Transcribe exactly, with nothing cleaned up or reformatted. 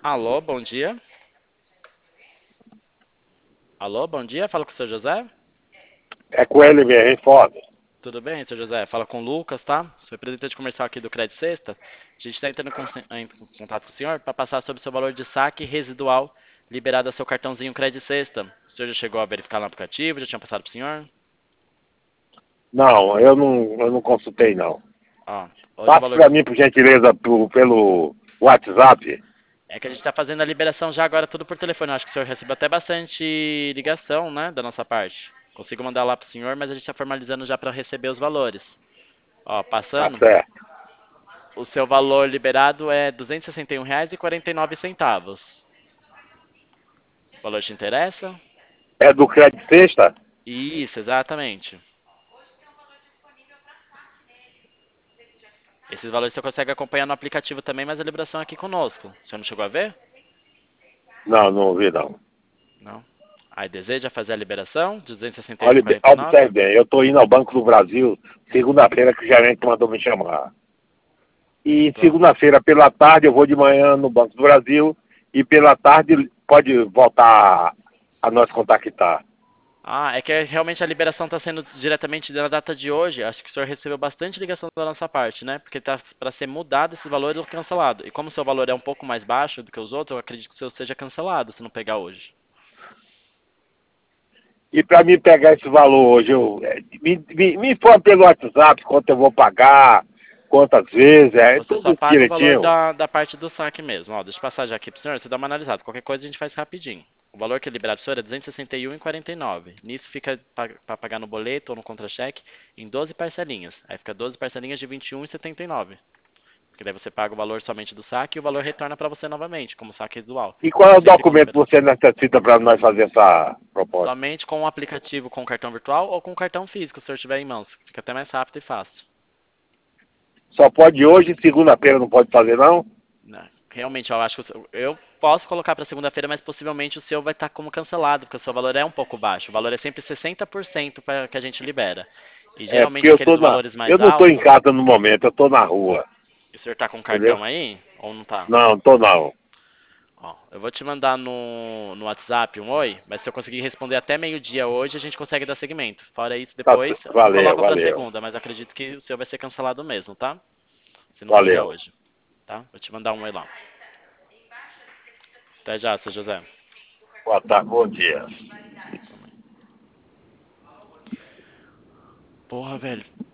Alô, bom dia. Alô, bom dia. Fala com o seu José. É com ele mesmo, hein, foda. Tudo bem, seu José? Fala com o Lucas, tá? Sou representante comercial aqui do Credit Sexta. A gente está entrando em con- em contato com o senhor para passar sobre o seu valor de saque residual liberado a seu cartãozinho Credit Sexta. O senhor já chegou a verificar no aplicativo? Já tinha passado para o senhor? Não, eu não, eu não consultei, não. Ó, hoje o Passe valor pra de... mim, por gentileza, pro- pelo WhatsApp. É que a gente está fazendo a liberação já agora tudo por telefone. Eu acho que o senhor recebeu até bastante ligação, né, da nossa parte. Consigo mandar lá para o senhor, mas a gente está formalizando já para receber os valores. Ó, Tá passando. certo. O seu valor liberado é duzentos e sessenta e um reais e quarenta e nove centavos. O valor te interessa? É do Crédito Sexta? Isso, exatamente. Esses valores você consegue acompanhar no aplicativo também, mas a liberação é aqui conosco. O senhor não chegou a ver? Não, não ouvi, não. Não. Aí deseja fazer a liberação? duzentos e sessenta e um e Olha, quarenta e nove? observe bem, eu tô indo ao Banco do Brasil segunda-feira que o gerente mandou me chamar. E Pronto. segunda-feira pela tarde eu vou de manhã no Banco do Brasil e pela tarde pode voltar a nós contactar. Ah, é que realmente a liberação está sendo diretamente na data de hoje. Acho que o senhor recebeu bastante ligação da nossa parte, né? Porque está para ser mudado esse valor ou cancelado. E como o seu valor é um pouco mais baixo do que os outros, eu acredito que o seu seja cancelado se não pegar hoje. E para mim pegar esse valor hoje, eu, é, me, me, me informe pelo WhatsApp quanto eu vou pagar, quantas vezes, é Você tudo só isso paga o valor direitinho. da, da parte do saque mesmo. Ó, deixa eu passar já aqui pro senhor, você dá uma analisada. Qualquer coisa a gente faz rapidinho. O valor que é liberado pro senhor é duzentos e sessenta e um reais e quarenta e nove centavos. Nisso fica para pagar no boleto ou no contra-cheque em doze parcelinhas. Aí fica doze parcelinhas de vinte e um reais e setenta e nove centavos. Porque daí você paga o valor somente do saque e o valor retorna para você novamente, como saque residual. E qual é o Sempre com documento que liberação. você necessita para nós fazer essa proposta? Somente com o aplicativo com cartão virtual ou com cartão físico, se o senhor tiver em mãos. Fica até mais rápido e fácil. Só pode hoje, segunda-feira não pode fazer não? Né? Realmente, eu acho que o seu- eu posso colocar para segunda-feira, mas possivelmente o seu vai estar como cancelado, porque o seu valor é um pouco baixo. O valor é sempre sessenta por cento para que a gente libera. E É, porque geralmente eu tô aqueles na. valores mais Eu não estou em altos, casa no momento, eu estou na rua, o senhor está com entendeu? cartão aí ou não está? Não, estou não. Ó, eu vou te mandar no, no WhatsApp um oi, mas se eu conseguir responder até meio-dia hoje, a gente consegue dar seguimento. Fora isso, Tá, depois eu valeu, coloco para valeu. segunda, mas acredito que o seu vai ser cancelado mesmo, tá? Se não fizer Valeu. hoje, tá? Vou te mandar um oi lá. Até já, seu José. Boa tarde, bom dia. Porra, velho.